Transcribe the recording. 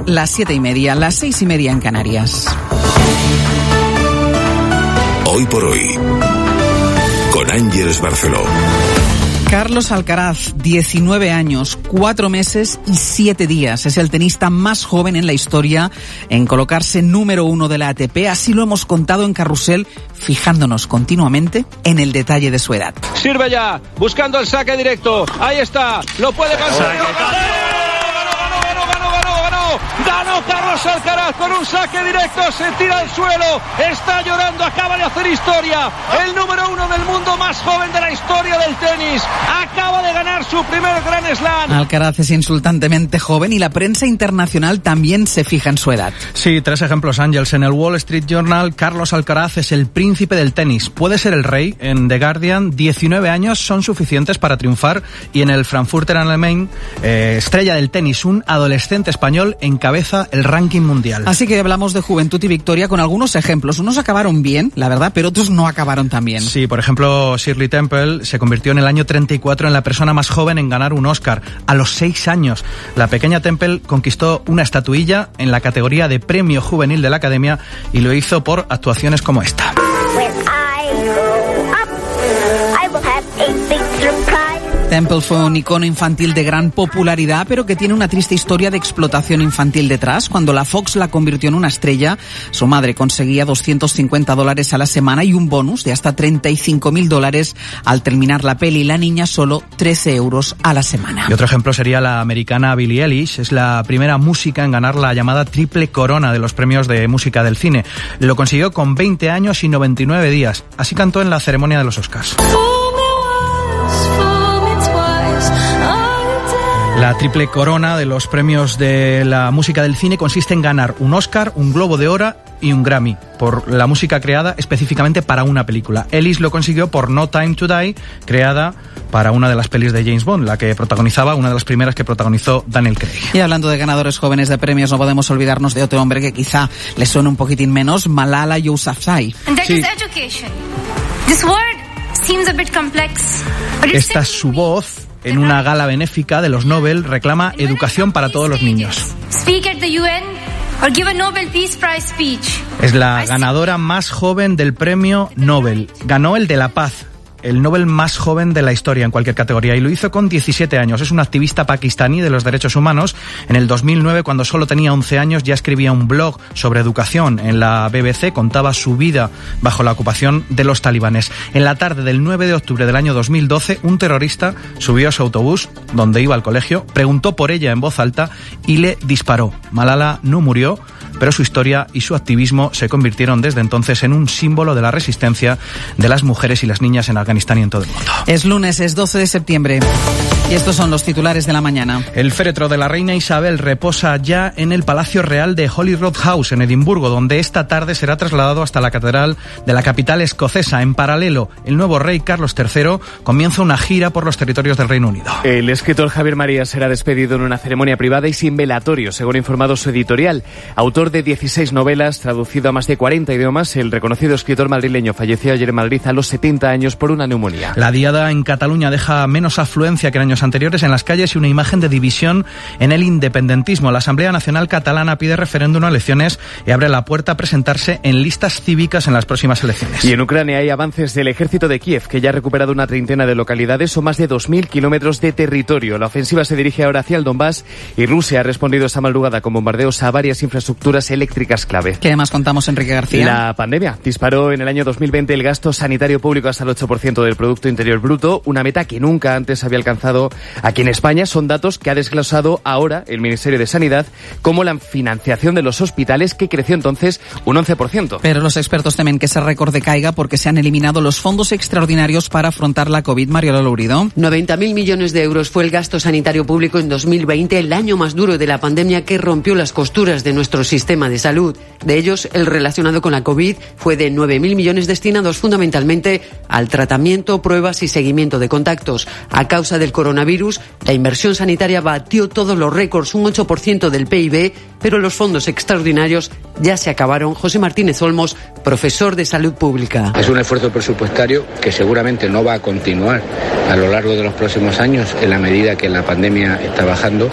las 7:30, las 6:30 en Canarias. Hoy por hoy, con Ángeles Barceló. Carlos Alcaraz, 19 años, 4 meses y 7 días. Es el tenista más joven en la historia en colocarse número 1 de la ATP. Así lo hemos contado en Carrusel, fijándonos continuamente en el detalle de su edad. Sirve ya, buscando el saque directo. Ahí está, lo puede conseguir. Ganó Carlos Alcaraz con un saque directo, se tira al suelo, está llorando, acaba de hacer historia. El número 1 del mundo, más joven de la historia del tenis, acaba de ganar su primer Grand Slam. Alcaraz es insultantemente joven y la prensa internacional también se fija en su edad. Sí, 3 ejemplos, Ángels. En el Wall Street Journal, Carlos Alcaraz es el príncipe del tenis. Puede ser el rey. En The Guardian, 19 años son suficientes para triunfar. Y en el Frankfurter Allgemeine, estrella del tenis, un adolescente español encabeza el ranking mundial. Así que hablamos de juventud y victoria con algunos ejemplos. Unos acabaron bien, la verdad, pero otros no acabaron tan bien. Sí, por ejemplo, Shirley Temple se convirtió en el año 34 en la persona más joven en ganar un Oscar. A los 6 años, la pequeña Temple conquistó una estatuilla en la categoría de Premio Juvenil de la Academia y lo hizo por actuaciones como esta. Temple fue un icono infantil de gran popularidad, pero que tiene una triste historia de explotación infantil detrás. Cuando la Fox la convirtió en una estrella, su madre conseguía $250 a la semana y un bonus de hasta $35.000 al terminar la peli. La niña solo €13 a la semana. Y otro ejemplo sería la americana Billie Eilish. Es la primera música en ganar la llamada triple corona de los premios de música del cine. Lo consiguió con 20 años y 99 días. Así cantó en la ceremonia de los Oscars. La triple corona de los premios de la música del cine consiste en ganar un Oscar, un Globo de Oro y un Grammy por la música creada específicamente para una película. Ellis lo consiguió por No Time to Die, creada para una de las pelis de James Bond, la que protagonizaba, una de las primeras que protagonizó Daniel Craig. Y hablando de ganadores jóvenes de premios, no podemos olvidarnos de otro hombre que quizá le suene un poquitín menos, Malala Yousafzai. Sí. Esta es su voz. En una gala benéfica de los Nobel reclama educación para todos los niños. Es la ganadora más joven del premio Nobel. Ganó el de la paz, el Nobel más joven de la historia en cualquier categoría, y lo hizo con 17 años. Es una activista pakistaní de los derechos humanos. En el 2009, cuando solo tenía 11 años, ya escribía un blog sobre educación en la BBC, contaba su vida bajo la ocupación de los talibanes. En la tarde del 9 de octubre del año 2012, un terrorista subió a su autobús, donde iba al colegio, preguntó por ella en voz alta y le disparó. Malala no murió, pero su historia y su activismo se convirtieron desde entonces en un símbolo de la resistencia de las mujeres y las niñas en Afganistán y en todo el mundo. Es lunes, es 12 de septiembre. Y estos son los titulares de la mañana. El féretro de la reina Isabel reposa ya en el Palacio Real de Holyrood House, en Edimburgo, donde esta tarde será trasladado hasta la catedral de la capital escocesa. En paralelo, el nuevo rey Carlos III comienza una gira por los territorios del Reino Unido. El escritor Javier Marías será despedido en una ceremonia privada y sin velatorio, según ha informado su editorial. Autor de 16 novelas, traducido a más de 40 idiomas, el reconocido escritor madrileño falleció ayer en Madrid a los 70 años por una neumonía. La diada en Cataluña deja menos afluencia que en años anteriores en las calles y una imagen de división en el independentismo. La Asamblea Nacional Catalana pide referéndum a elecciones y abre la puerta a presentarse en listas cívicas en las próximas elecciones. Y en Ucrania hay avances del ejército de Kiev, que ya ha recuperado una treintena de localidades o más de 2.000 kilómetros de territorio. La ofensiva se dirige ahora hacia el Donbass y Rusia ha respondido esta madrugada con bombardeos a varias infraestructuras eléctricas clave. ¿Qué más contamos, Enrique García? La pandemia disparó en el año 2020 el gasto sanitario público hasta el 8% del Producto Interior Bruto, una meta que nunca antes había alcanzado aquí en España. Son datos que ha desglosado ahora el Ministerio de Sanidad, como la financiación de los hospitales, que creció entonces un 11%. Pero los expertos temen que ese récord decaiga porque se han eliminado los fondos extraordinarios para afrontar la COVID. Mariola Lourido. 90.000 millones de euros fue el gasto sanitario público en 2020, el año más duro de la pandemia que rompió las costuras de nuestro sistema de salud. De ellos, el relacionado con la COVID fue de 9.000 millones destinados fundamentalmente al tratamiento, pruebas y seguimiento de contactos. A causa del coronavirus, la inversión sanitaria batió todos los récords, un 8% del PIB, pero los fondos extraordinarios ya se acabaron. José Martínez Olmos, profesor de Salud Pública. Es un esfuerzo presupuestario que seguramente no va a continuar a lo largo de los próximos años en la medida que la pandemia está bajando.